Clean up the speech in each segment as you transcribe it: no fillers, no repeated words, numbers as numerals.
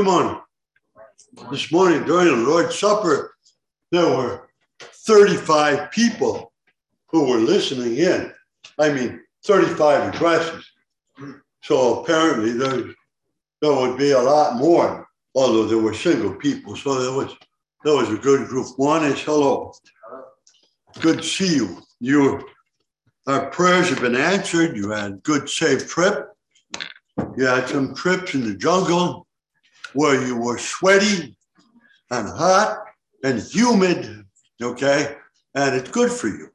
Come on. This morning during the Lord's Supper, there were 35 people who were listening in. I mean, 35 addresses. So apparently there would be a lot more, although there were single people. So there was a good group. One is hello. Good to see you. Our prayers have been answered. You had a good, safe trip. You had some trips in the jungle where you were sweaty and hot and humid, okay? And it's good for you.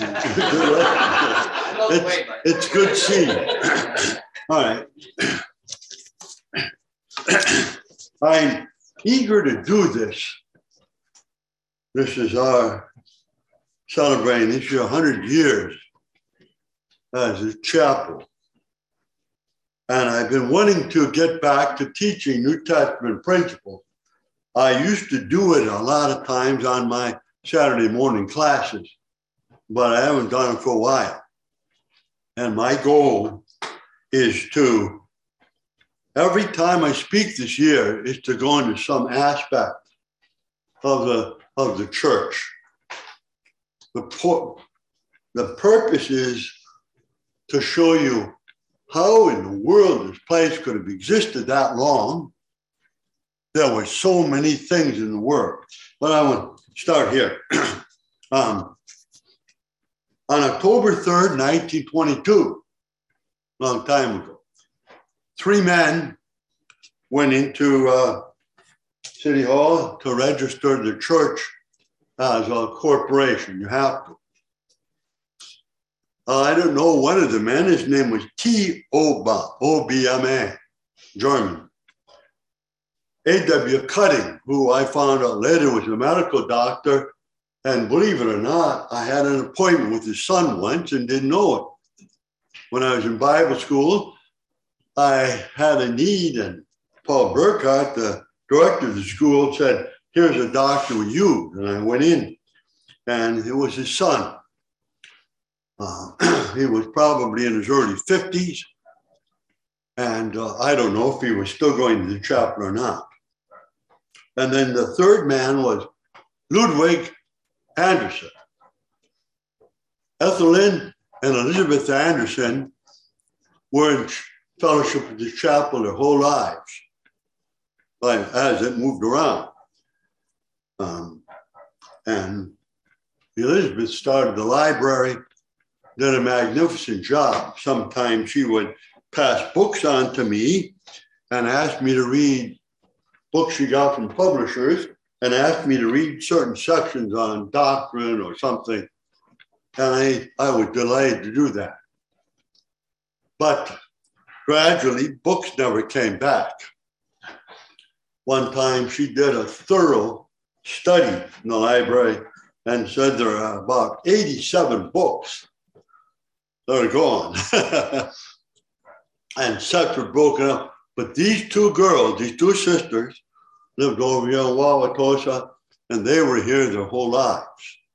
It's good to see you. All right. I'm eager to do this. This is our celebrating this year 100 years as a chapel. And I've been wanting to get back to teaching New Testament principles. I used to do it a lot of times on my Saturday morning classes, but I haven't done it for a while. And my goal is to, every time I speak this year, is to go into some aspect of the church. The purpose is to show you how in the world this place could have existed that long. There were so many things in the world. But I want to start here. On October 3rd, 1922, a long time ago, 3 men went into City Hall to register the church as a corporation. You have to. I don't know one of the men. His name was T. O-B-M-A, German. A.W. Cutting, who I found out later was a medical doctor. And believe it or not, I had an appointment with his son once and didn't know it. When I was in Bible school, I had a need, and Paul Burkhardt, the director of the school, said, "Here's a doctor with you." And I went in, and it was his son. He was probably in his early 50s, and I don't know if he was still going to the chapel or not. And then the third man was Ludwig Anderson. Ethelyn and Elizabeth Anderson were in fellowship with the chapel their whole lives, as it moved around. And Elizabeth started the library, did a magnificent job. Sometimes she would pass books on to me and ask me to read books she got from publishers and asked me to read certain sections on doctrine or something. And I was delighted to do that. But gradually, books never came back. One time she did a thorough study in the library and said there are about 87 books that are gone. And sets were broken up. But these 2 girls, these 2 sisters, lived over here in Wauwatosa, and they were here their whole lives.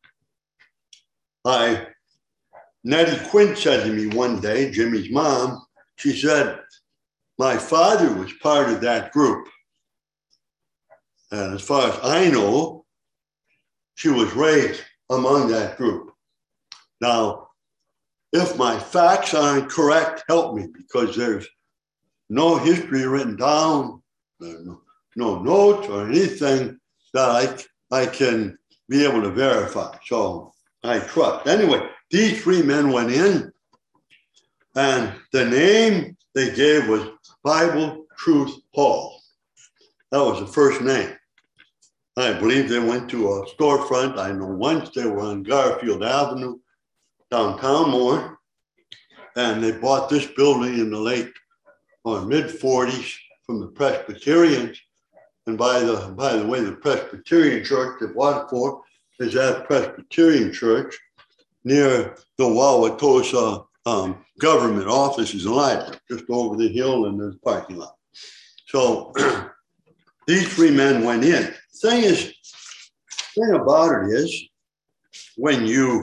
Nettie Quinn said to me one day, Jimmy's mom, she said, "My father was part of that group. And as far as I know, she was raised among that group." Now, if my facts aren't correct, help me, because there's no history written down, no notes or anything that I can be able to verify. So I trust. Anyway, these 3 men went in, and the name they gave was Bible Truth Hall. That was the first name. I believe they went to a storefront. I know once they were on Garfield Avenue, downtown more, and they bought this building in the late or mid-40s from the Presbyterians. And by the way, the Presbyterian church they bought it for is that Presbyterian church near the Wauwatosa government offices and library, just over the hill, and there's a parking lot. So these 3 men went in. The thing about it is, when you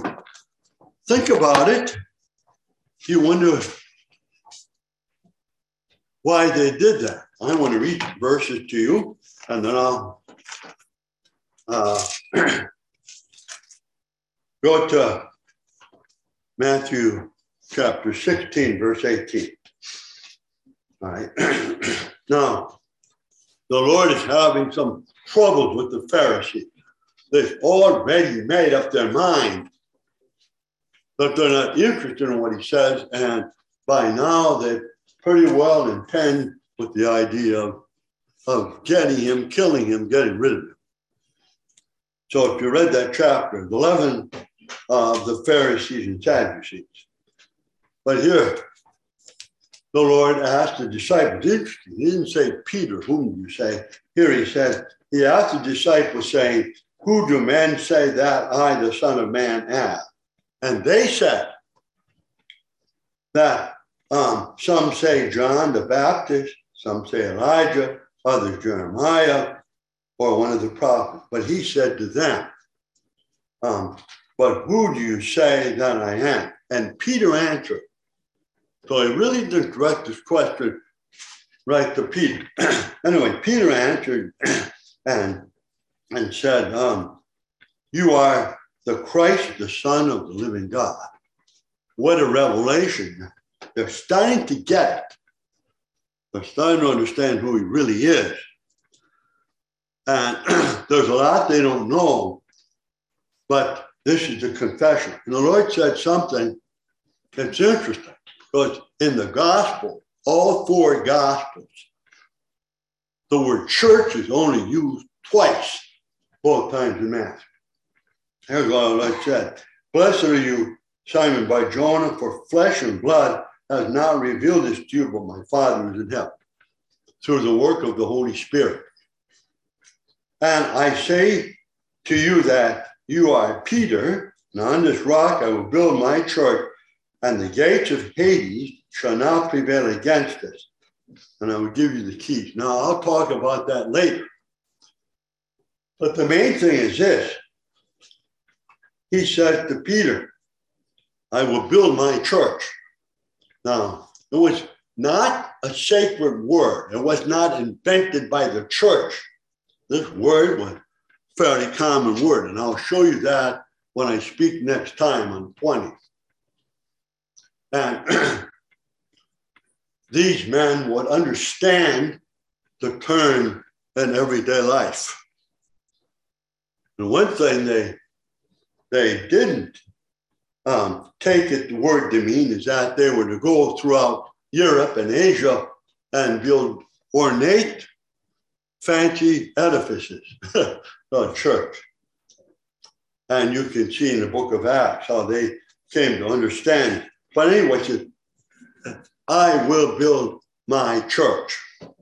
think about it, you wonder, why they did that. I want to read verses to you, and then I'll go to Matthew chapter 16, verse 18. All right. Now, the Lord is having some troubles with the Pharisees. They've already made up their mind that they're not interested in what he says, and by now they pretty well intend with the idea of getting him, killing him, getting rid of him. So if you read that chapter, 11 of the Pharisees and Sadducees. But here, the Lord asked the disciples, interesting, he didn't say, Peter, whom do you say? Here he said, he asked the disciples saying, who do men say that I, the Son of Man, am? And they said that some say John the Baptist, some say Elijah, others Jeremiah, or one of the prophets. But he said to them, but who do you say that I am? And Peter answered. So he really didn't direct this question right to Peter. Anyway, Peter answered and said, you are the Christ, the Son of the living God. What a revelation. They're starting to get it. They're starting to understand who he really is. And there's a lot they don't know, but this is the confession. And the Lord said something that's interesting, because in the gospel, all four gospels, the word church is only used twice, both times in Matthew. Here's what the Lord said. Blessed are you, Simon Bar-Jonah, for flesh and blood has not revealed this to you, but my Father who is in heaven, through the work of the Holy Spirit. And I say to you that you are Peter, and on this rock I will build my church, and the gates of Hades shall not prevail against us. And I will give you the keys. Now, I'll talk about that later. But the main thing is this. He said to Peter, I will build my church. Now, it was not a sacred word. It was not invented by the church. This word was a fairly common word, and I'll show you that when I speak next time on the 20th. And these men would understand the term in everyday life. And one thing they didn't take it, the word to mean, is that they were to go throughout Europe and Asia and build ornate, fancy edifices, a church. And you can see in the book of Acts how they came to understand it. But anyway, he said, I will build my church.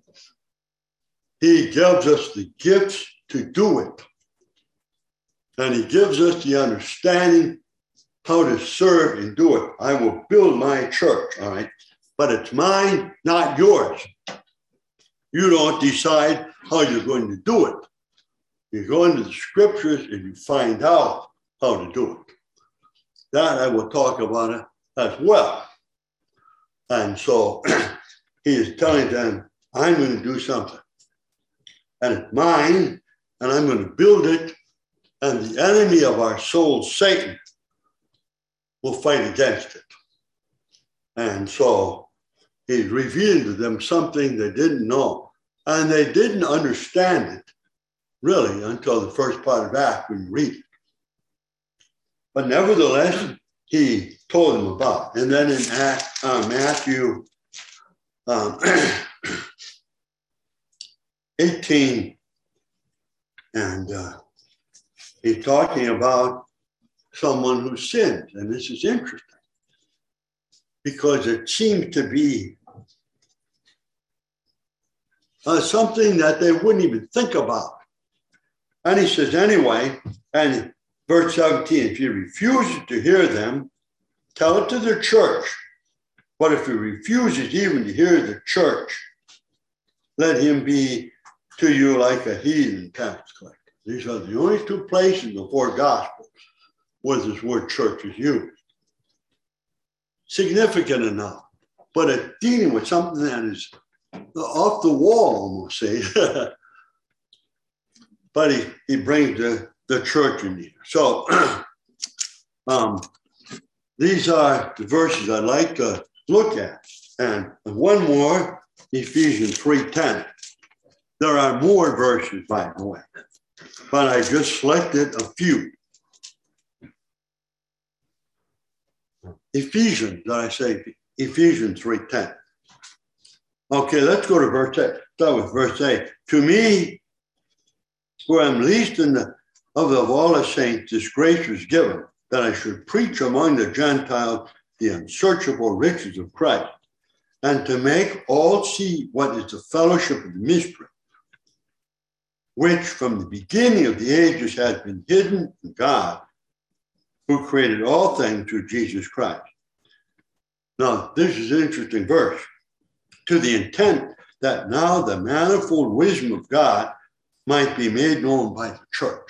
He gives us the gifts to do it. And he gives us the understanding how to serve and do it. I will build my church, all right? But it's mine, not yours. You don't decide how you're going to do it. You go into the scriptures and you find out how to do it. That I will talk about it as well. And so he is telling them, I'm going to do something. And it's mine, and I'm going to build it. And the enemy of our soul, Satan, will fight against it. And so he's revealing to them something they didn't know. And they didn't understand it, really, until the first part of Acts when you read it. But nevertheless, he told them about it. And then in Matthew 18, and he's talking about someone who sinned. And this is interesting because it seems to be something that they wouldn't even think about. And he says, anyway, and verse 17, if he refuses to hear them, tell it to the church. But if he refuses even to hear the church, let him be to you like a heathen tax collector. These are the only two places in the four Gospels where this word church is used. Significant enough, but it's dealing with something that is off the wall almost, see. But he brings the church in here. So these are the verses I'd like to look at. And one more, Ephesians 3:10. There are more verses, by the way, but I just selected a few. Ephesians, did I say Ephesians 3:10? Okay, let's go to verse 8. Start with verse 8. To me, who am least of all the saints, this grace was given, that I should preach among the Gentiles the unsearchable riches of Christ, and to make all see what is the fellowship of the mystery, which from the beginning of the ages has been hidden in God, who created all things through Jesus Christ. Now, this is an interesting verse, to the intent that now the manifold wisdom of God might be made known by the church.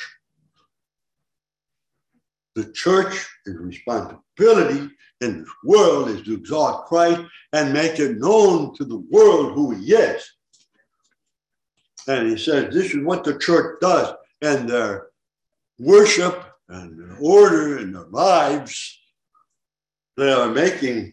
The church's responsibility in this world is to exalt Christ and make it known to the world who he is. And he says this is what the church does, and their worship and their order and their lives, they are making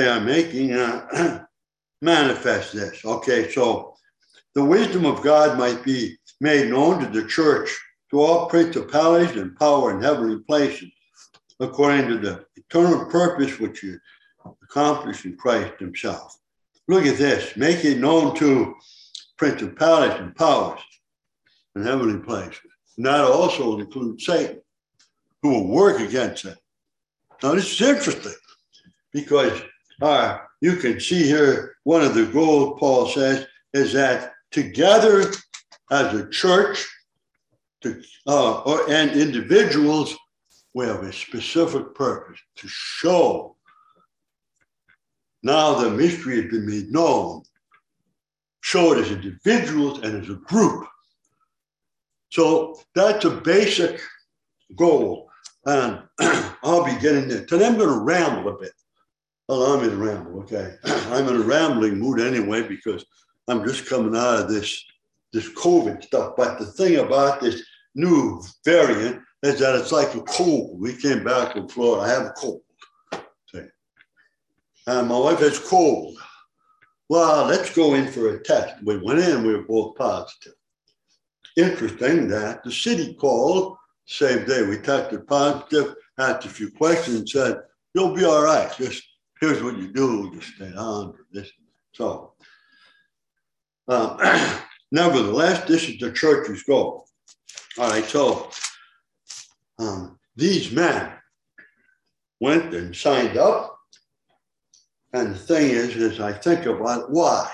manifest this. Okay, so the wisdom of God might be made known to the church, to all principalities and power in heavenly places, according to the eternal purpose which he accomplished in Christ himself. Look at this, make it known to principalities and powers in heavenly places. And that also includes Satan, who will work against it. Now, this is interesting because you can see here one of the goals, Paul says, is that together as a church and individuals, we have a specific purpose to show now the mystery has been made known. Show it as individuals and as a group. So that's a basic goal. And I'll be getting there. Today I'm going to ramble a bit. Allow me to ramble, okay? I'm in a rambling mood anyway because I'm just coming out of this COVID stuff. But the thing about this new variant is that it's like a cold. We came back from Florida. I have a cold. Okay. And my wife has cold. Well, let's go in for a test. We went in, we were both positive. Interesting that the city called, same day we tested positive, asked a few questions, said, you'll be all right. Just here's what you do, just stay on for this. So, nevertheless, this is the church's goal. All right, so these men went and signed up. And the thing is I think about why.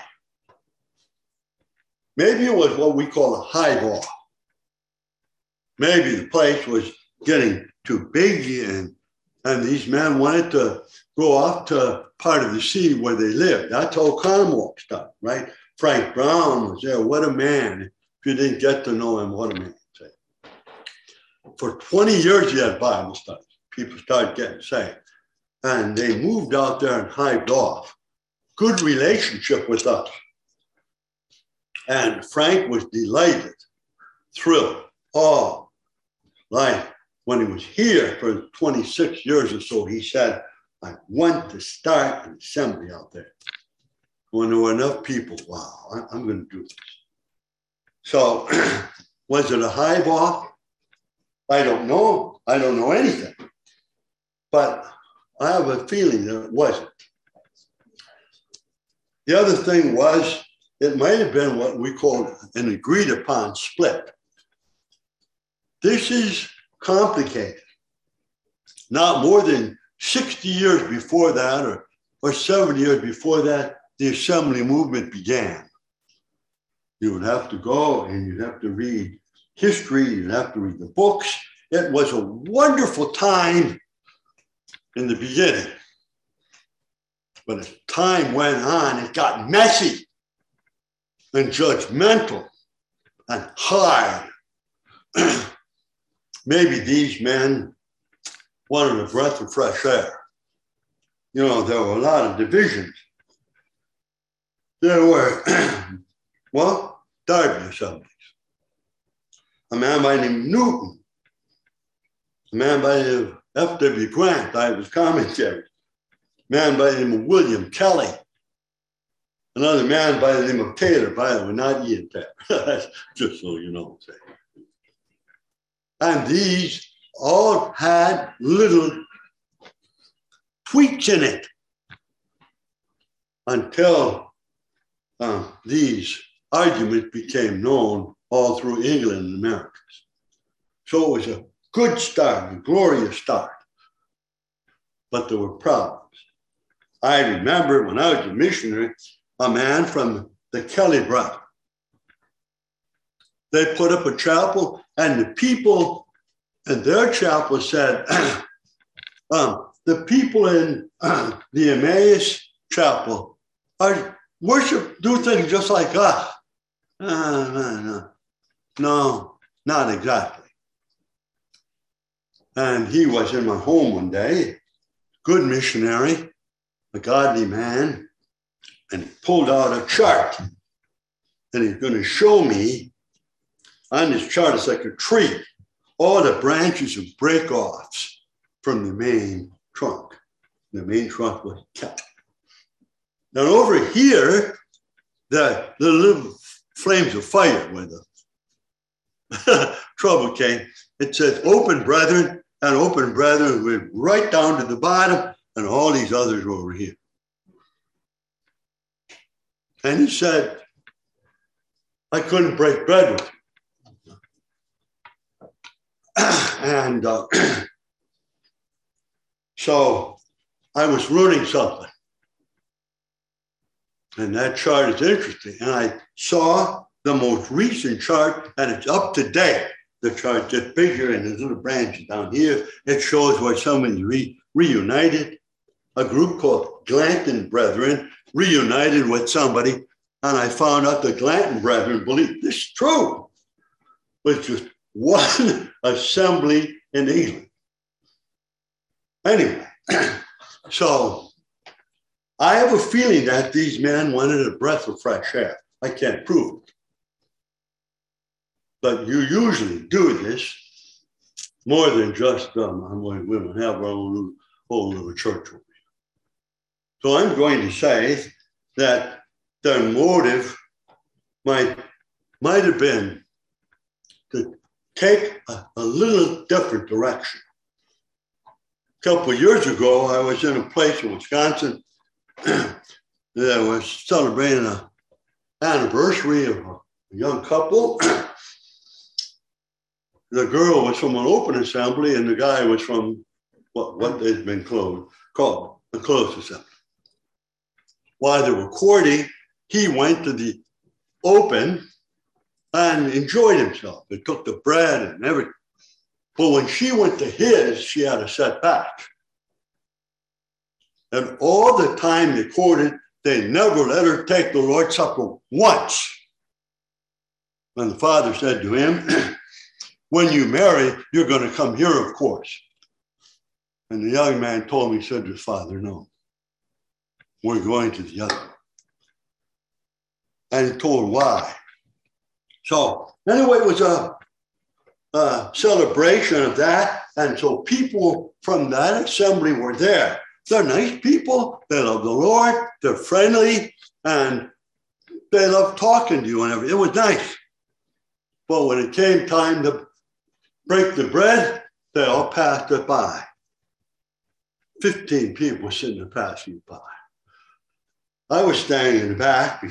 Maybe it was what we call a highball. Maybe the place was getting too big and these men wanted to go off to part of the city where they lived. That's all Commonwealth stuff, right? Frank Brown was there. What a man. If you didn't get to know him, what a man. For 20 years, he had Bible studies. People started getting saved. And they moved out there and hived off. Good relationship with us. And Frank was delighted, thrilled. Oh, like when he was here for 26 years or so, he said, I want to start an assembly out there. When there were enough people, wow, I'm going to do this. So was it a hive off? I don't know. I don't know anything. But I have a feeling that it wasn't. The other thing was, it might have been what we call an agreed upon split. This is complicated. Not more than 60 years before that or 70 years before that, the assembly movement began. You would have to go and you'd have to read history, you'd have to read the books. It was a wonderful time in the beginning. But as time went on, it got messy and judgmental and hard. Maybe these men wanted a breath of fresh air. You know, there were a lot of divisions. there were, well, Derby assemblies. A man by the name of Newton, a man by the name of F.W. Grant, I was commentary, a man by the name of William Kelly, another man by the name of Taylor, by the way, not Ian Taylor, just so you know. And these all had little tweaks in it until these arguments became known all through England and Americas. So it was a good start, a glorious start. But there were problems. I remember when I was a missionary, a man from the Kelly brothers. They put up a chapel, and the people in their chapel said, the people in the Emmaus chapel are do things just like us. No, not exactly. And he was in my home one day, good missionary, a godly man, and he pulled out a chart, and he's going to show me on this chart. It's like a tree, all the branches and break-offs from the main trunk. The main trunk was kept. Now over here, the little flames of fire where the trouble came. It says open brethren, and open brethren went right down to the bottom, and all these others were over here. And he said, I couldn't break bread with him. And so I was learning something. And that chart is interesting. And I saw the most recent chart, and it's up to date. The chart gets bigger, and there's little branches down here. It shows where somebody reunited. A group called Glanton Brethren reunited with somebody, and I found out the Glanton Brethren believed this is true. But just one assembly in England. Anyway, so I have a feeling that these men wanted a breath of fresh air. I can't prove it. But you usually do this more than just, we don't have our own whole little church over here. So I'm going to say that their motive might have been to take a little different direction. A couple of years ago, I was in a place in Wisconsin that was celebrating an anniversary of a young couple. The girl was from an open assembly, and the guy was from what they'd been called a closed assembly. While they were courting, he went to the open and enjoyed himself. They took the bread and everything. But when she went to his, she had a setback. And all the time they courted, they never let her take the Lord's Supper once. And the father said to him, when you marry, you're going to come here, of course. And the young man told me, said to his father, no, we're going to the other. And he told why. So anyway, it was a celebration of that. And so people from that assembly were there. They're nice people. They love the Lord. They're friendly. And they love talking to you and everything. It was nice. But when it came time to break the bread, they all passed it by. 15 people sitting there passing it by. I was standing in the back.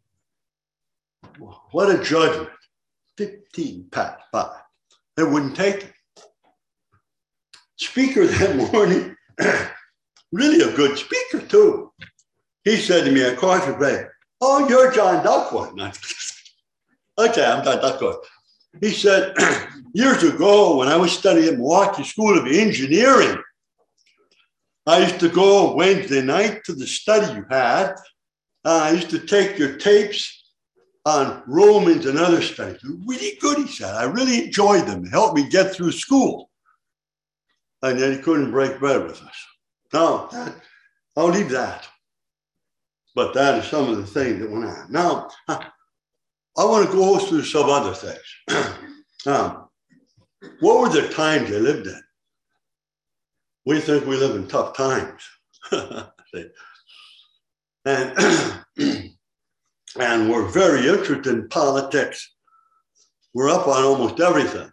What a judgment. 15 passed by. They wouldn't take it. Speaker that morning, really a good speaker too. He said to me at coffee break, oh, you're John Duckworth. Okay, I'm John Duckworth. He said, years ago when I was studying at Milwaukee School of Engineering, I used to go Wednesday night to the study you had. I used to take your tapes on Romans and other studies. Really good, he said. I really enjoyed them. They helped me get through school. And then he couldn't break bread with us. No, I'll leave that. But that is some of the things that went on. Now, I want to go through some other things. What were the times they lived in? We think we live in tough times. And we're very interested in politics. We're up on almost everything.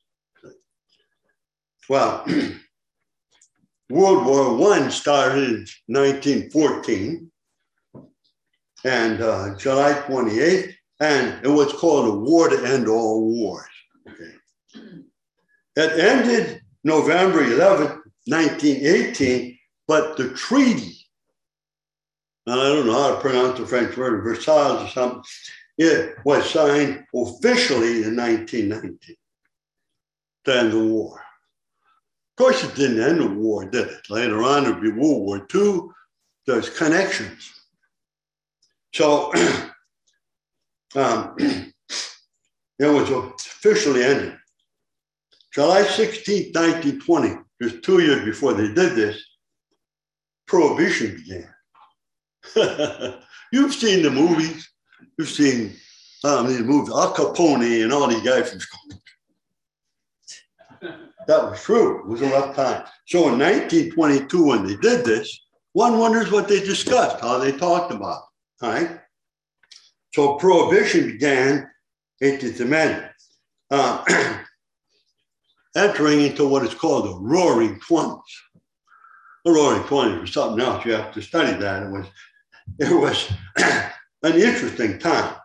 Well, World War I started in 1914 and July 28th, and it was called a war to end all wars. Okay. It ended November 11th, 1918, but the treaty, and I don't know how to pronounce the French word, Versailles or something, it was signed officially in 1919 to end the war. Of course, it didn't end the war, did it? Later on, there'd be World War II. There's connections. So it was officially ended. July 16, 1920, just 2 years before they did this, Prohibition began. You've seen the movies. You've seen these movies, Al Capone and all these guys from school. That was true. It was a rough time. So in 1922, when they did this, one wonders what they discussed, how they talked about it. All right. So Prohibition began 18th Amendment, entering into what is called the Roaring '20s. The Roaring '20s was something else. You have to study that. It was an interesting time.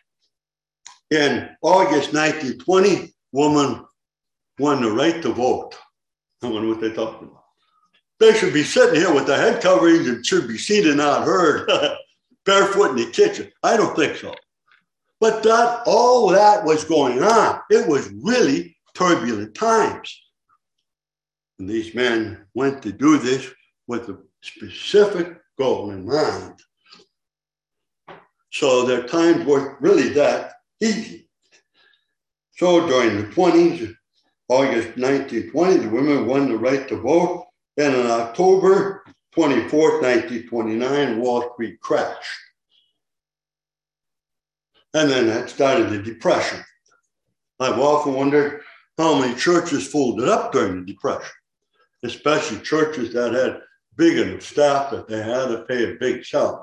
In August 1920, women won the right to vote. I wonder what they're talking about. They should be sitting here with their head coverings and should be seen and not heard, barefoot in the kitchen. I don't think so. But all that was going on. It was really turbulent times. And these men went to do this with a specific goal in mind. So their times weren't really that easy. So during the 20s, August 1920, the women won the right to vote. And on October 24th, 1929, Wall Street crashed. And then that started the Depression. I've often wondered how many churches folded up during the Depression, especially churches that had big enough staff that they had to pay a big salary.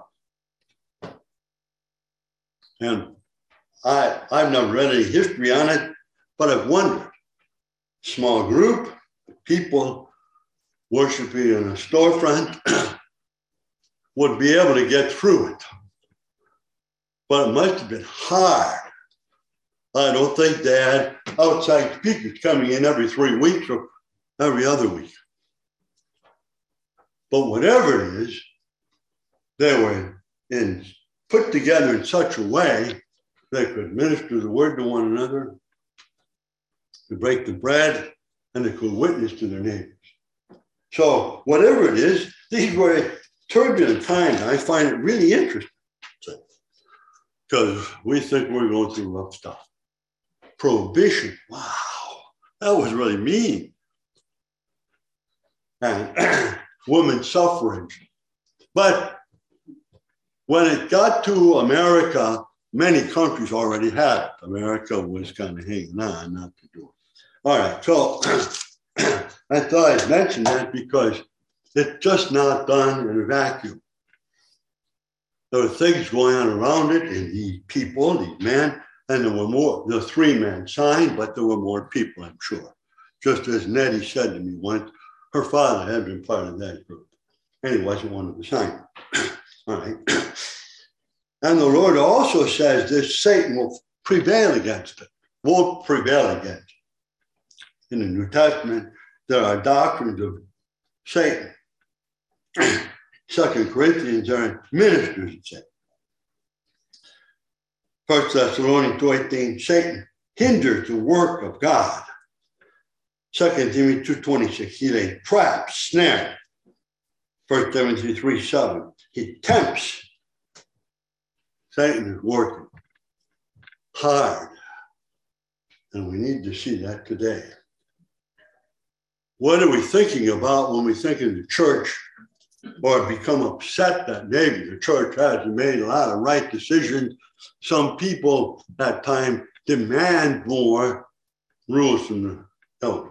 And I've never read any history on it, but I've wondered. Small group, people worshiping in a storefront would be able to get through it. But it must have been hard. I don't think they had outside speakers coming in every 3 weeks or every other week. But whatever it is, they were put together in such a way they could minister the word to one another, to break the bread, and they could witness to their neighbors. So whatever it is, these were turbulent times. I find it really interesting because we think we're going through rough stuff. Prohibition, wow, that was really mean. And women's suffrage. But when it got to America, many countries already had it. America was kind of hanging on not to do it. All right, so I thought I'd mention that because it's just not done in a vacuum. There were things going on around it, and these people, these men, and there were more. The 3 men signed, but there were more people, I'm sure. Just as Nettie said to me once, her father had been part of that group, and he wasn't one of the signers. All right. And the Lord also says that Satan will prevail against it, won't prevail against it. In the New Testament, there are doctrines of Satan. 2 Corinthians are ministers of Satan. 1 Thessalonians 2:18, Satan hinders the work of God. 2 Timothy 2:26, he lays traps, snares. 1 Timothy 3:7, he tempts. Satan is working hard. And we need to see that today. What are we thinking about when we think of the church or become upset that maybe the church hasn't made a lot of right decisions. Some people at times demand more rules from the elders.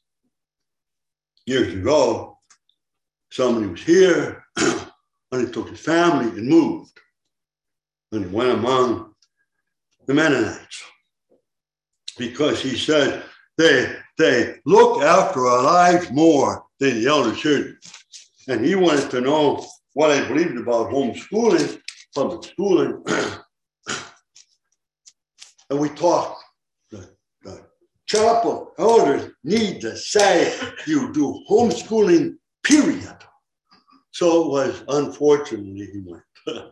Years ago, somebody was here and he took his family and moved. And he went among the Mennonites because he said they look after our lives more than the elders here. And he wanted to know what I believed about homeschooling, public schooling. And we talked. The chapel elders need to say you do homeschooling, period. So it was, unfortunately, he went.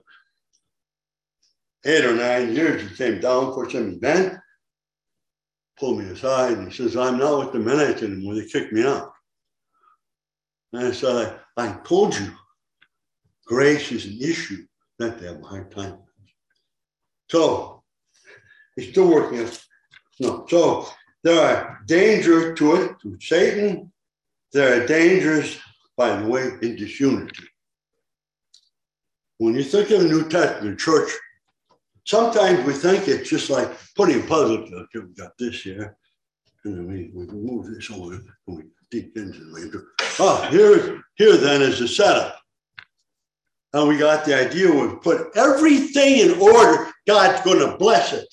8 or 9 years, he came down for some event, pulled me aside, and he says, I'm not with the Mennonites anymore. They kicked me out. And I said, I told you, grace is an issue that they have a hard time with. So, he's still working on it. No, so there are dangers to it, to Satan. There are dangers, by the way, in disunity. When you think of the New Testament church, sometimes we think it's just like putting a puzzle together. Okay, we got this here, and then we move this over, and we deacons, and we do. Here then is the setup. And we got the idea we put everything in order, God's going to bless it.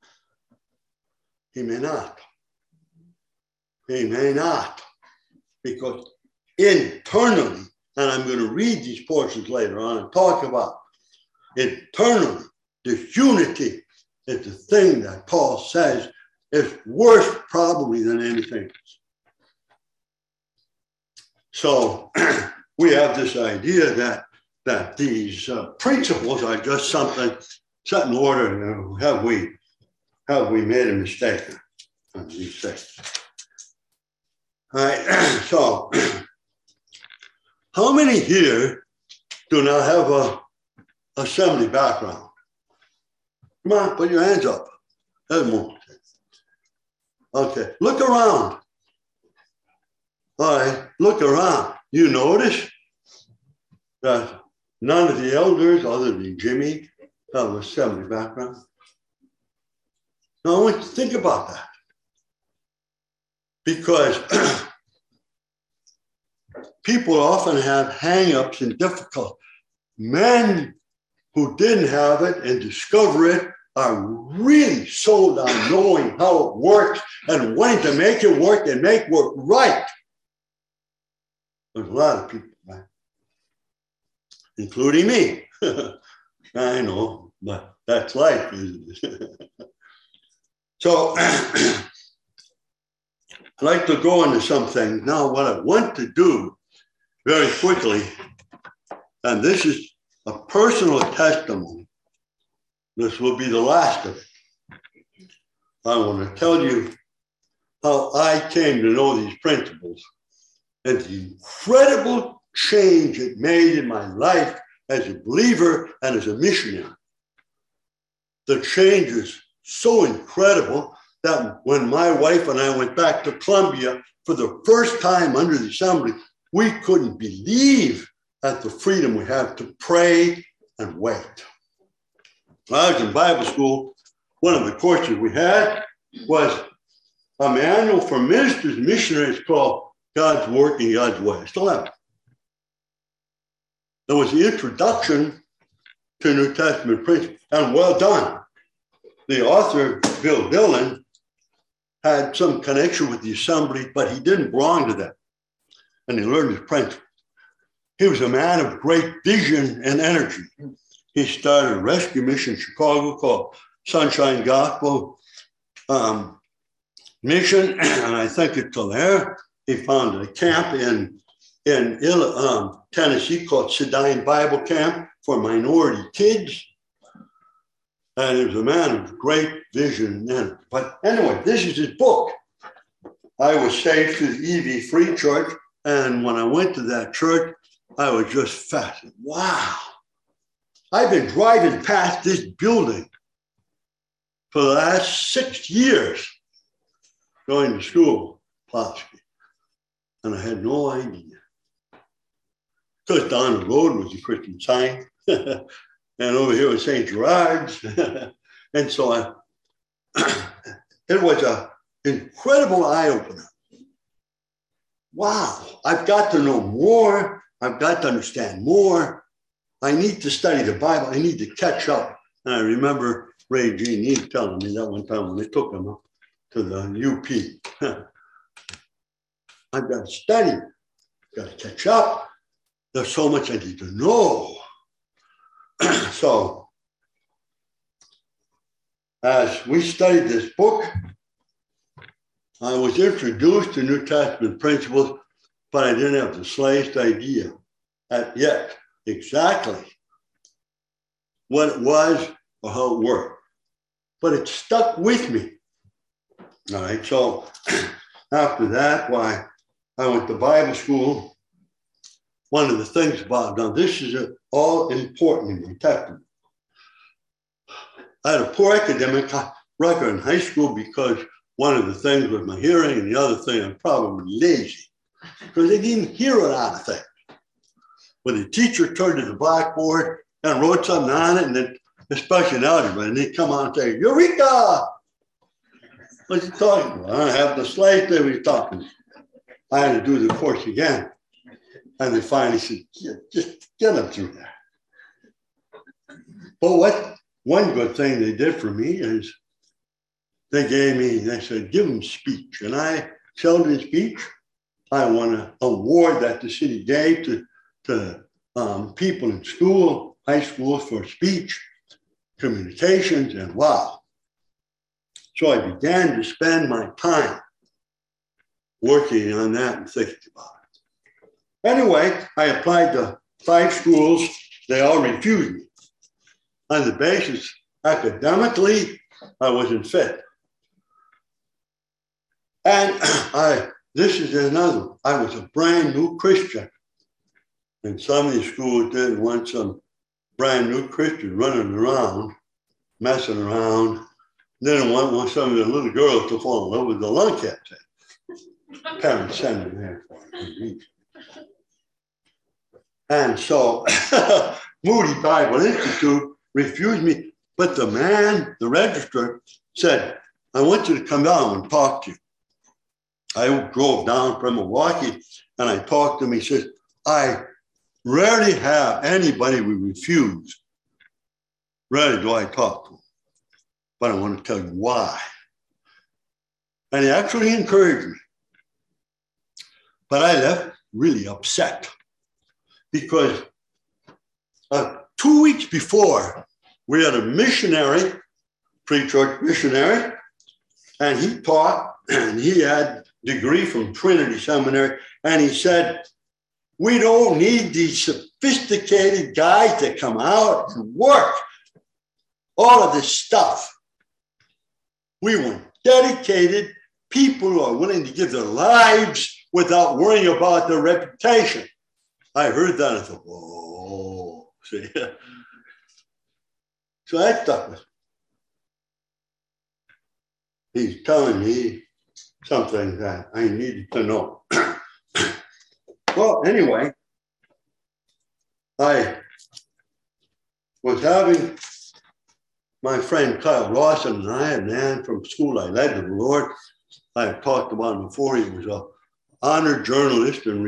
He may not. He may not. Because internally, and I'm going to read these portions later on and talk about internally, this unity is the thing that Paul says is worse probably than anything else. So we have this idea that these principles are just something set in order. Have we made a mistake on these things? All right, so how many here do not have a assembly background? Come on, put your hands up. There's more. Okay, look around. All right, look around. You notice that none of the elders, other than Jimmy, have an assembly background. Now, I want you to think about that. Because people often have hang-ups and difficulties. Men who didn't have it and discover it are really sold on knowing how it works and wanting to make it work and make work right. There's a lot of people, right? Including me. I know, but that's life, isn't it? So I'd like to go into something now. What I want to do very quickly, and this is a personal testimony. This will be the last of it. I want to tell you how I came to know these principles and the incredible change it made in my life as a believer and as a missionary. The change is so incredible that when my wife and I went back to Columbia for the first time under the assembly, we couldn't believe at the freedom we have to pray and wait. When I was in Bible school, one of the courses we had was a manual for ministers and missionaries called God's Work in God's Way. I still have it. There was the introduction to New Testament principles, and well done. The author, Bill Dillon, had some connection with the assembly, but he didn't belong to them. And he learned his principles. He was a man of great vision and energy. He started a rescue mission in Chicago called Sunshine Gospel Mission, and I think it's still there. He founded a camp in Tennessee called Sedine Bible Camp for minority kids. And he was a man of great vision and energy. But anyway, this is his book. I was saved to the EV Free Church, and when I went to that church, I was just fascinated. Wow. I've been driving past this building for the last 6 years, going to school, Pulaski, and I had no idea. because down the road was a Christian Science, and over here was St. Gerard's. And so it was an incredible eye-opener. Wow, I've got to know more. I've got to understand more. I need to study the Bible. I need to catch up. And I remember Ray G. telling me that one time when they took him up to the UP. I've got to study. I've got to catch up. There's so much I need to know. So, as we studied this book, I was introduced to New Testament principles, but I didn't have the slightest idea yet exactly what it was or how it worked. But it stuck with me. All right, so after that, why I went to Bible school. One of the things about, now this is all important in my testament. I had a poor academic record in high school because one of the things was my hearing, and the other thing, I'm probably lazy because I didn't hear a lot of things. When the teacher turned to the blackboard and wrote something on it, and then, especially in algebra, and they'd come on and say, Eureka! What's he talking about? I don't have the slate that he's talking. I had to do the course again. And they finally said, just get them through that. But one good thing they did for me is they said, give them speech. And I seldom speech. I won an award that the city gave to people in school, high schools for speech, communications, and wow. So I began to spend my time working on that and thinking about it. Anyway, I applied to 5 schools. They all refused me on the basis academically I wasn't fit. And this is another one. I was a brand new Christian. And some of these schools didn't want some brand new Christian running around, messing around. They didn't want some of the little girls to fall in love with the lunkheads. Parents send them there for me. And so Moody Bible Institute refused me. But the man, the registrar, said, I want you to come down and talk to you. I drove down from Milwaukee and I talked to him. He says, I rarely have anybody we refuse. Rarely do I talk to him. But I want to tell you why. And he actually encouraged me. But I left really upset because 2 weeks before, we had a missionary, pre-church missionary, and he taught, and he had a degree from Trinity Seminary, and he said, we don't need these sophisticated guys that come out and work all of this stuff. We want dedicated people who are willing to give their lives without worrying about their reputation. I heard that and I thought, whoa, see? So that stuck with me. He's telling me something that I needed to know. Well, anyway, I was having my friend Kyle Rawson and I, a man from school I led to the Lord. I've talked about him before. He was an honored journalist in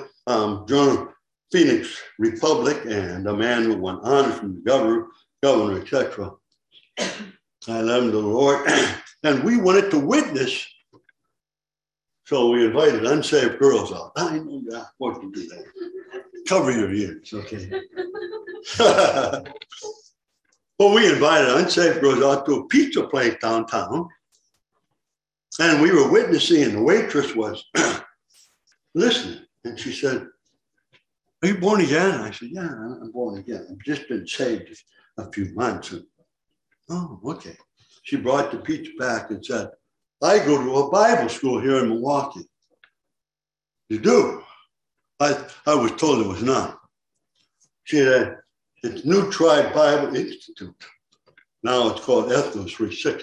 Phoenix Republic, and a man who won honors from the governor, etc. I led him to the Lord, and we wanted to witness. So we invited unsaved girls out. I know you're not supposed to do that. Cover your ears, okay? Well, we invited unsaved girls out to a pizza place downtown. And we were witnessing, and the waitress was listening. And she said, are you born again? I said, yeah, I'm born again. I've just been saved a few months. And, oh, okay. She brought the pizza back and said, I go to a Bible school here in Milwaukee. You do? I was told there was none. She said, it's New Tribe Bible Institute. Now it's called Ethnos 360.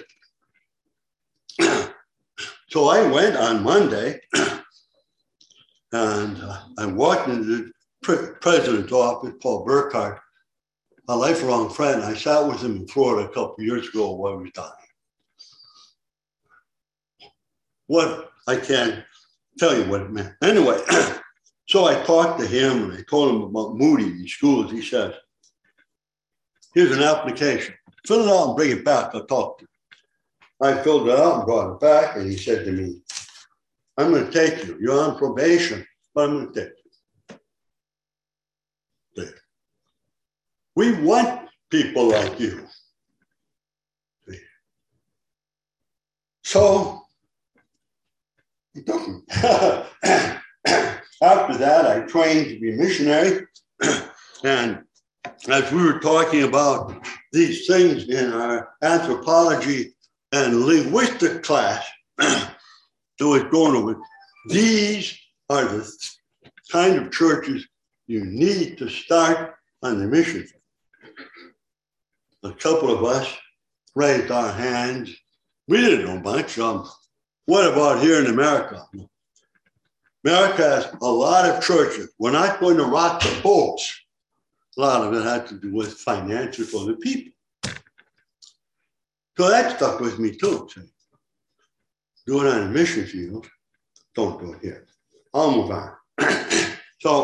So I went on Monday and I walked into the president's office, Paul Burkhardt, a lifelong friend. I sat with him in Florida a couple of years ago while he was dying. What I can't tell you what it meant. Anyway, so I talked to him and I told him about Moody in schools. He says, here's an application. Fill it out and bring it back. I'll talk to you. I filled it out and brought it back, and he said to me, I'm going to take you. You're on probation, but I'm going to take you. There. We want people like you. So, he took me. After that, I trained to be a missionary. And as we were talking about these things in our anthropology and linguistic class, that was going over, these are the kind of churches you need to start on the mission. A couple of us raised our hands. We didn't know much. What about here in America? America has a lot of churches. We're not going to rock the boats. A lot of it had to do with finances for the people. So that stuck with me too. Do it on a mission field. Don't do it here. I'll move on. So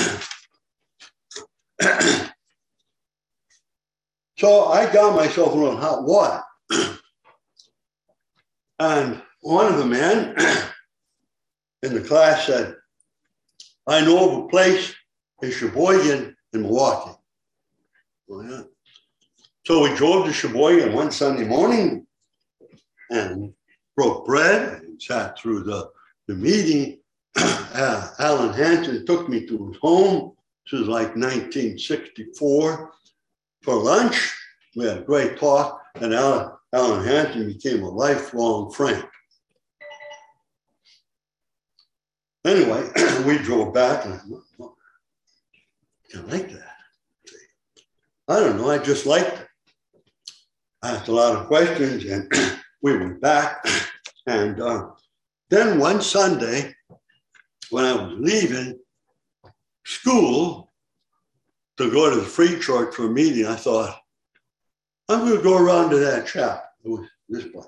I got myself a little hot water. And one of the men in the class said, I know of a place in Sheboygan in Milwaukee. Well, yeah. So we drove to Sheboygan one Sunday morning and broke bread and sat through the meeting. Alan Hansen took me to his home. This was like 1964 for lunch. We had a great talk, and Alan Hansen became a lifelong friend. Anyway, we drove back, and I thought, well, I like that. I don't know, I just liked it. I asked a lot of questions, and we went back. And then one Sunday, when I was leaving school to go to the Free Church for a meeting, I thought, I'm going to go around to that chapel. It was this place.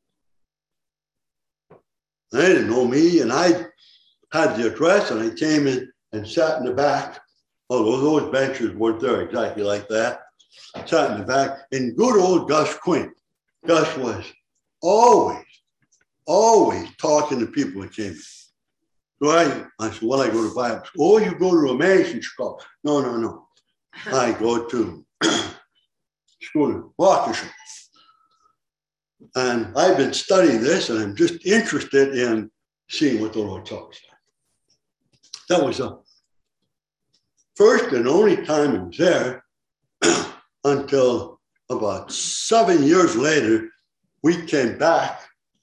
They didn't know me, and I had the address, and I came in and sat in the back. Although those benches weren't there exactly like that. I sat in the back, and good old Gus Quinn. Gus was always talking to people that came in. So I said, well, I go to Bible school. Oh, you go to Emmaus in Chicago. No. I go to school in Waukesha. And I've been studying this, and I'm just interested in seeing what the Lord talks about. That was the first and only time I was there until about 7 years later, we came back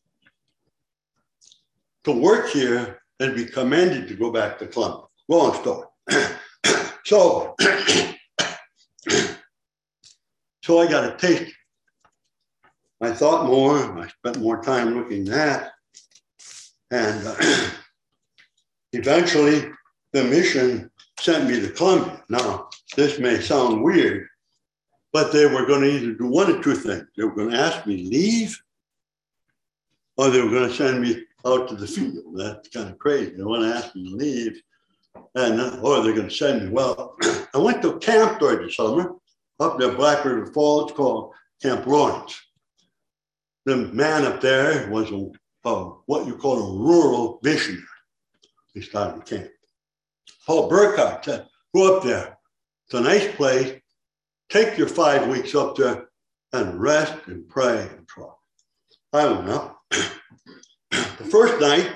to work here and be commended to go back to Columbia. Long story. So I got a taste. I thought more. I spent more time looking at that. And eventually, the mission sent me to Columbia. Now, this may sound weird, but they were going to either do one of two things. They were going to ask me to leave, or they were going to send me out to the field. That's kind of crazy. They want to ask me to leave, and or they're going to send me. Well, I went to camp during the summer up near Black River Falls called Camp Lawrence. The man up there was what you call a rural missionary. He started the camp. Paul Burkhardt said, go up there. It's a nice place. Take your 5 weeks up there and rest and pray and try. I went up. The first night,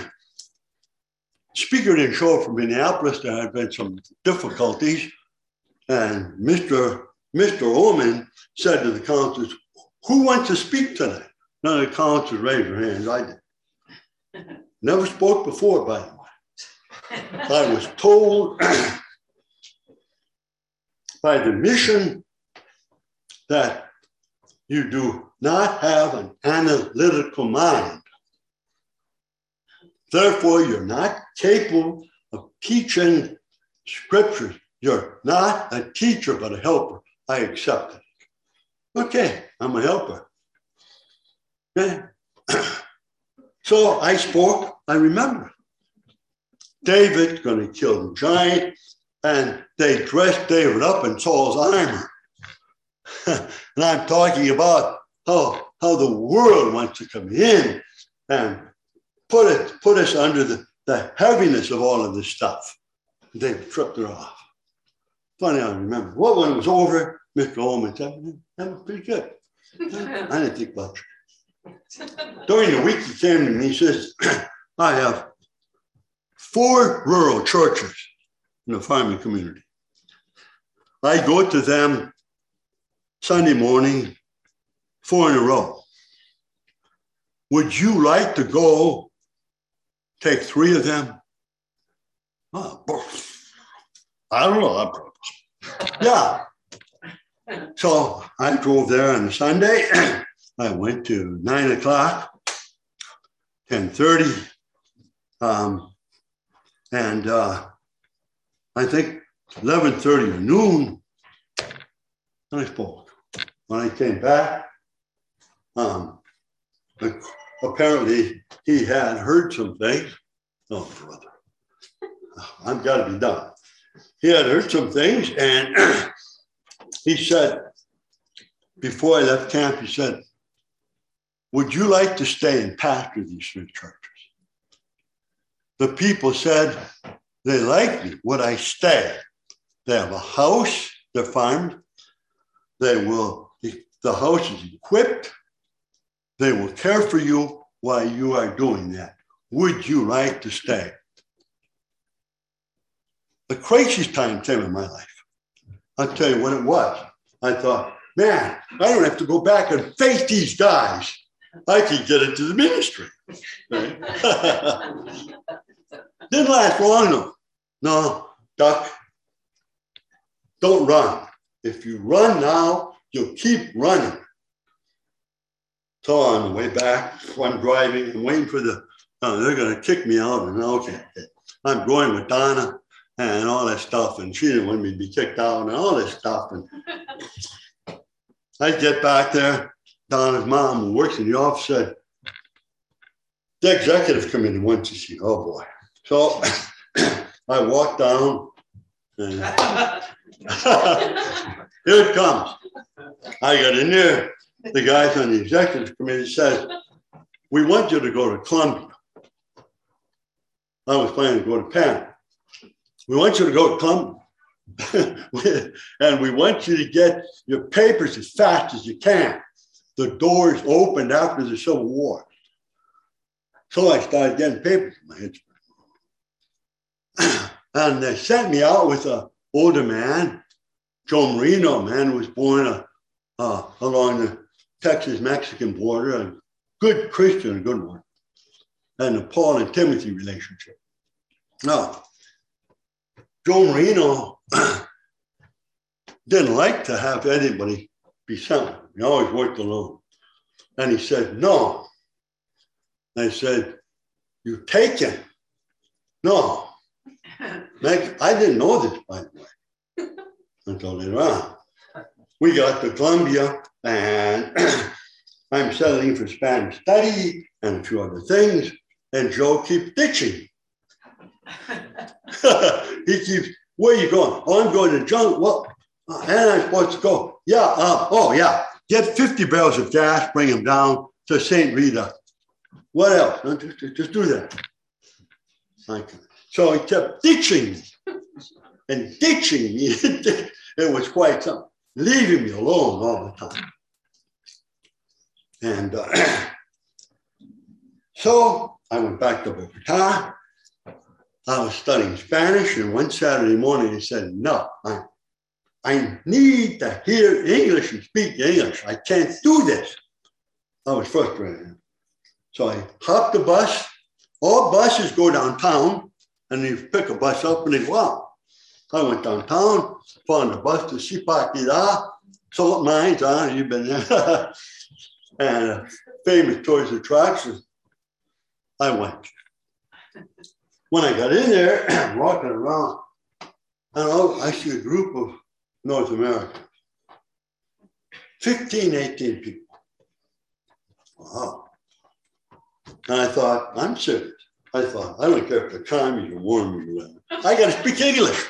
speaker didn't show up from Minneapolis. There had been some difficulties. And Mr. Oman said to the counselors, who wants to speak tonight? None of the counselors raised their hands. I did. Never spoke before, by the way. I was told by the mission that you do not have an analytical mind. Therefore, you're not capable of teaching scriptures. You're not a teacher, but a helper. I accept it. Okay, I'm a helper. Okay. So I spoke, I remember. David's going to kill the giant, and they dressed David up in Saul's armor. And I'm talking about how the world wants to come in and put us under the heaviness of all of this stuff. They tripped her off. Funny, I remember. Well, when it was over, Mr. Holman said, that was pretty good. I didn't think much. During the week, he came to me, he says, I have 4 rural churches in the farming community. I go to them Sunday morning, 4 in a row. Would you like to go take 3 of them? Oh, I don't know. Yeah. So I drove there on Sunday. I went to 9 o'clock, 10:30, and I think 11:30 or noon, I spoke. When I came back, apparently he had heard some things. Oh, brother, I've got to be done. He had heard some things, and he said, before I left camp, he said, would you like to stay and pastor these 3 churches? The people said they like me. Would I stay? They have a house, they're farmed. The house is equipped. They will care for you while you are doing that. Would you like to stay? The craziest time came in my life. I'll tell you what it was. I thought, man, I don't have to go back and face these guys. I could get into the ministry. Right? Didn't last long though. No, duck. Don't run. If you run now, you'll keep running. So on the way back, I'm driving, I'm waiting for they're going to kick me out. And okay, I'm going with Donna and all that stuff. And she didn't want me to be kicked out and all this stuff. And I get back there. Donna's mom, who works in the office, said, the executive committee wants to see. Oh boy. So I walked down and here it comes. I got in there. The guys on the executive committee said, we want you to go to Columbia. I was planning to go to Penn. We want you to go to Columbia. And we want you to get your papers as fast as you can. The doors opened after the Civil War. So I started getting papers in my head. And they sent me out with an older man, Joe Marino, a man who was born along the Texas-Mexican border, a good Christian, a good one, and the Paul and Timothy relationship. Now, Joe Marino didn't like to have anybody be sent. He always worked alone. And he said, no. I said, you take him. No. I didn't know this, by the way, until later on. We got to Columbia, and I'm studying for Spanish study and a few other things, and Joe keeps ditching. He keeps, where are you going? Oh, I'm going to John. Well, and I'm supposed to go. Yeah, get 50 barrels of gas, bring them down to St. Rita. What else? No, just do that. So he kept ditching me and ditching me. It was quite something. Leaving me alone all the time. And so I went back to Bogota. I was studying Spanish, and one Saturday morning he said, no, I need to hear English and speak English. I can't do this. I was frustrated. So I hopped the bus. All buses go downtown, and you pick a bus up and they go out. I went downtown, found a bus to Zipaquirá, salt mines, you've been there, and famous tourist attraction. I went. When I got in there, walking around, And I see a group of North Americans, 15, 18 people. Wow. And I thought, I'm serious. I thought, I don't care if the commies are warm or whatever. I got to speak English.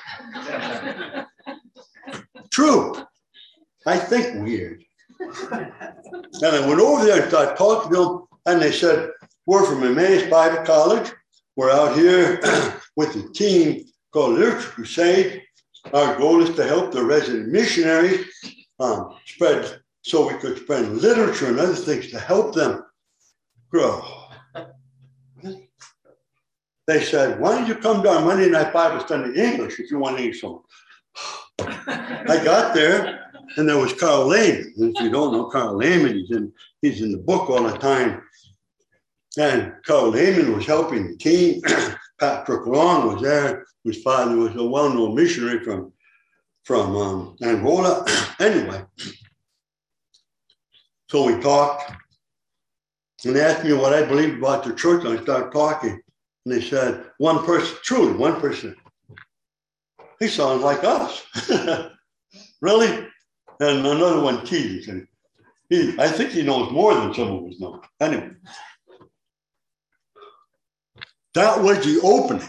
True. I think weird. And I went over there and started talking to them, and they said, we're from Emmaus Bible College. We're out here with a team called Literature Crusade. Our goal is to help the resident missionaries spread, so we could spread literature and other things to help them grow. They said, why don't you come to our Monday night Bible study in English if you want English? I got there, and there was Carl Lehman. If you don't know Carl Lehman, he's in the book all the time. And Carl Lehman was helping the team. Patrick Long was there. His father was a well-known missionary from Angola. Anyway, so we talked, and they asked me what I believed about the church, and I started talking. And they said, one person, he sounds like us. Really? And another one teased. I think he knows more than some of us know. Anyway, that was the opening.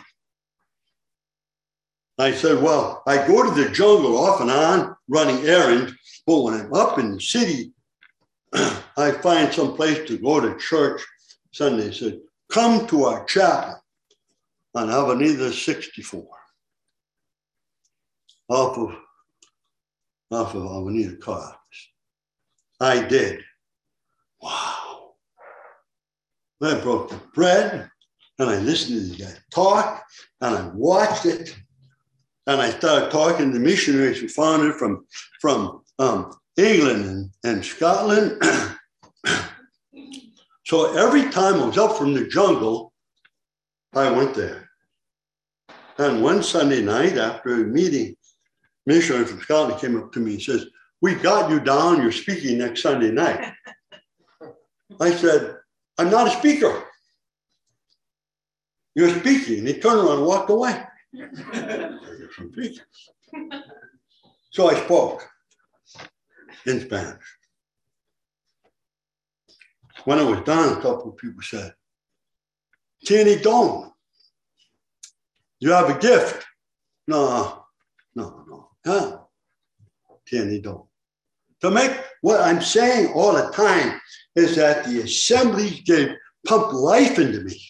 I said, well, I go to the jungle off and on running errands, but when I'm up in the city, I find some place to go to church. Sunday said, come to our chapel on Avenida 64, off of Avenida Carlos. I did. Wow. I broke the bread, and I listened to the guy talk, and I watched it, and I started talking to missionaries who founded from England and Scotland. So every time I was up from the jungle, I went there. And one Sunday night after a meeting, a missionary from Scotland came up to me and says, we got you down, you're speaking next Sunday night. I said, I'm not a speaker. You're speaking. And he turned around and walked away. So I spoke in Spanish. When I was done, a couple of people said, Tiene don. You have a gift. No. Huh? Tiene don. To make what I'm saying all the time is that the assemblies pumped life into me.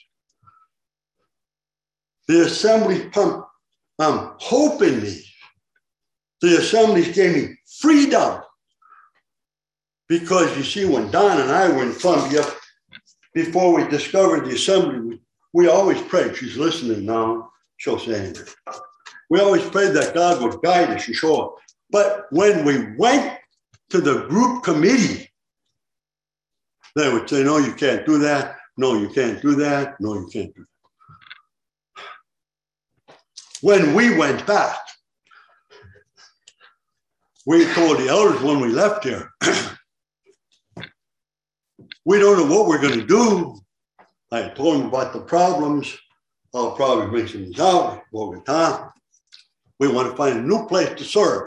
The assemblies pumped hope in me. The assemblies gave me freedom. Because you see, when Don and I were in Columbia, before we discovered the assembly, we always prayed. She's listening now. She'll say anything. We always prayed that God would guide us and show us. But when we went to the group committee, they would say, no, you can't do that. No, you can't do that. No, you can't do that. When we went back, we told the elders when we left here, we don't know what we're going to do. I told them about the problems. I'll probably bring some things out, Bogota. We want to find a new place to serve.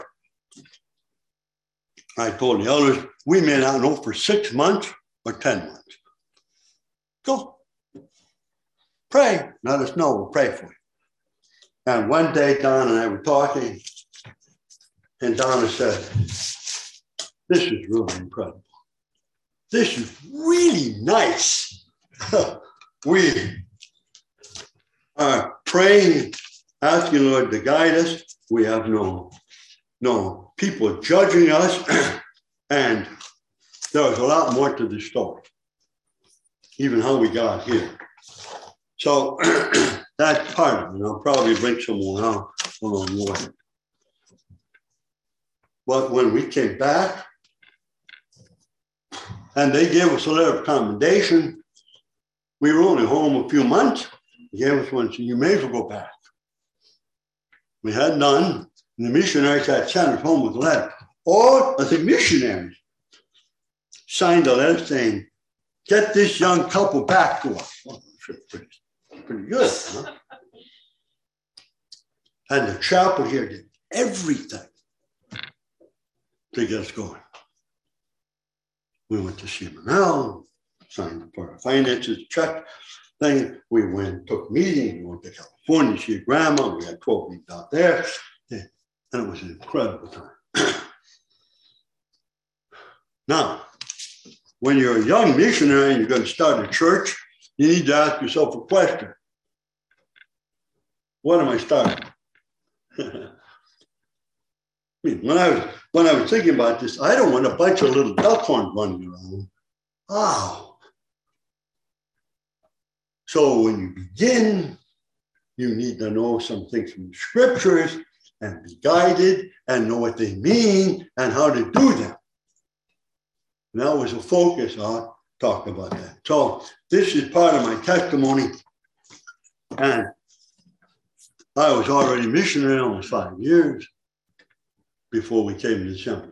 I told the elders, we may not know for 6 months or 10 months. Go. Pray. Let us know. We'll pray for you. And one day, Don and I were talking, and Donna said, this is really incredible. This is really nice. We are praying, asking the Lord to guide us. We have no people judging us. And there was a lot more to the story, even how we got here. So that's part of it. I'll probably bring some more out along the way. But when we came back, and they gave us a letter of commendation, we were only home a few months. They gave us one, so you may as well go back. We had none, and the missionaries had sent us home with a letter. All of the missionaries signed a letter saying, get this young couple back to us. Well, pretty good, huh? And the chapel here did everything to get us going. We went to CMNL, signed for our finances, check thing. We went, took meetings, we went to California to see grandma. We had 12 weeks out there. And it was an incredible time. Now, when you're a young missionary and you're going to start a church, you need to ask yourself a question. What am I starting? I mean, when I was thinking about this, I don't want a bunch of little duck horns running around. Wow. So when you begin, you need to know some things from the scriptures and be guided and know what they mean and how to do them. And that was a focus. I'll talk about that. So this is part of my testimony. And I was already missionary almost 5 years before we came to the assembly.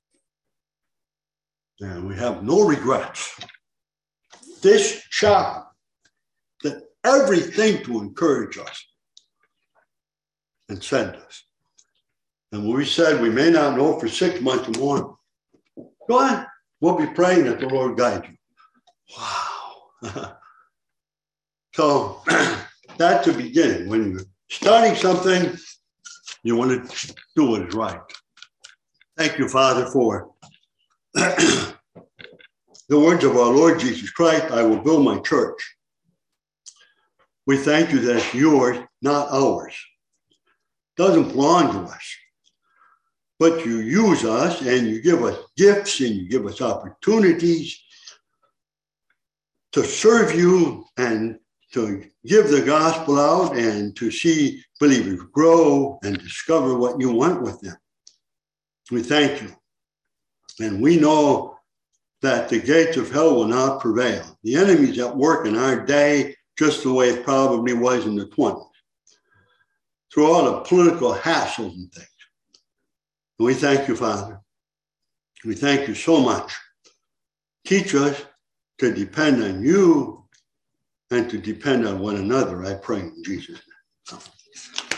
And we have no regrets. This chapter did everything to encourage us and send us. And when we said we may not know for 6 months or more, go ahead. We'll be praying that the Lord guide you. Wow. So that's the beginning. When you're starting something, you want to do what is right. Thank you, Father, for the words of our Lord Jesus Christ. I will build my church. We thank you that it's yours, not ours. It doesn't belong to us. But you use us and you give us gifts and you give us opportunities to serve you and to give the gospel out and to see believers grow and discover what you want with them. We thank you. And we know that the gates of hell will not prevail. The enemy's at work in our day just the way it probably was in the 20s. Through all the political hassles and things. And we thank you, Father. We thank you so much. Teach us to depend on you and to depend on one another, I pray in Jesus' name.